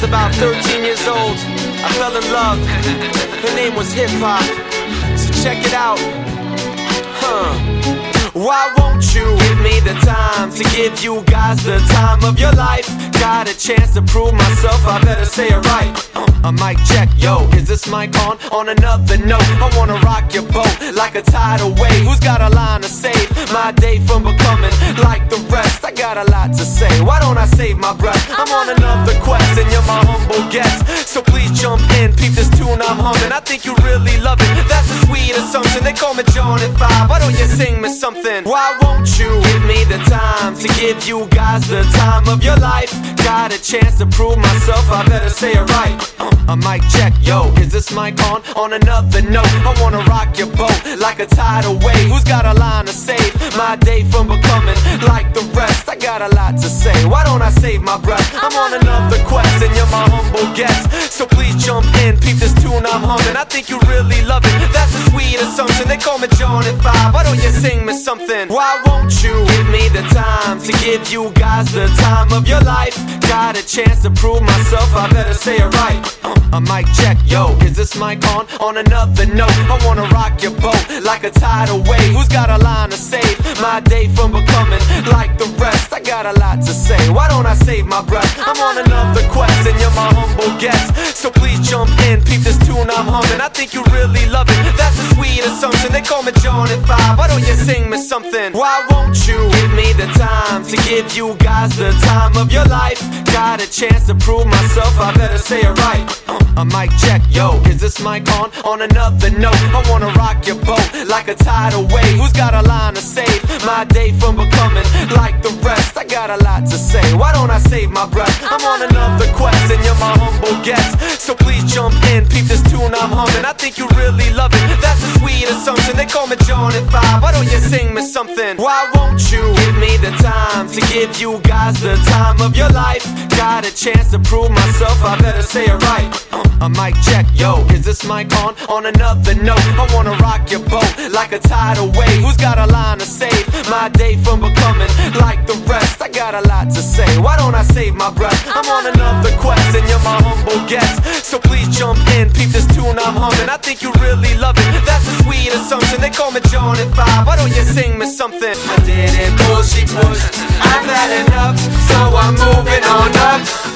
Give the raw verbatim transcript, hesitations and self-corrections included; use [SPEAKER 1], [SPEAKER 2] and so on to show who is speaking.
[SPEAKER 1] about thirteen years old, I fell in love. Her name was Hip Hop, so check it out. Huh. Why won't you give me the time to give you guys the time of your life? Got a chance to prove myself, I better say it right. uh, A mic check, yo, is this mic on? On another note, I wanna rock your boat like a tidal wave. Who's got a line to save my day from becoming like the rest? I got a lot to say, why don't I save my breath? I'm on another quest and you're my humble guest, so please jump in, peep this tune I'm humming. I think you really love it, that's a sweet assumption. They call me John at five, why don't you sing me something? Why won't you give me the time to give you guys the time of your life? Got a chance to prove myself, I better say it right. uh, A mic check, yo, is this mic on? On another note, I wanna rock your boat like a tidal wave. Who's got a line to save my day from becoming like the rest? I got a lot to say, why don't I save my breath? I'm on another quest and you're my humble guest, so please jump in, peep this tune I'm humming. I think you really love it, that's a sweet assumption. They call me John at five, why don't you sing me something? Why won't you give me the time to give you guys the time of your life? Got a chance to prove myself, I better say it right. uh, A mic check, yo, is this mic on? On another note, I wanna rock your boat like a tidal wave. Who's got a line to save my day from becoming like the rest? I got a lot to say, why don't I save my breath? I'm on another quest and you're my humble guest, so please jump in, peep this tune I'm humming. I think you really love it, that's a sweet assumption. They call me John at five, why don't you sing me something? Why won't you give me the time to give you guys the time of your life? Got a chance to prove myself, I better say it right. uh, A mic check, yo, is this mic on? On another note, I wanna rock your boat like a tidal wave. Who's got a line to save my day from becoming like the rest? I got a lot to say, why don't I save my breath? I'm on another quest and you're my humble guest, so please jump in, peep this tune I'm humming. I think you really love it, that's a sweet assumption. They call me John at five, why don't you sing me something? Why won't you give me the time to give you guys the time of your life? Got a chance to prove myself, I better say it right. uh, A mic check, yo, is this mic on? On another note, I wanna rock your boat like a tidal wave. Who's got a line to save my day from becoming like the rest? I got a lot to say, why don't I save my breath? I'm on another quest and you're my humble guest, so please jump in, peep this tune I'm humming. I think you really love it, that's a sweet assumption. They call me John at five, why don't you sing me something? I didn't pull, she pushed, I've had enough, so I'm moving on up.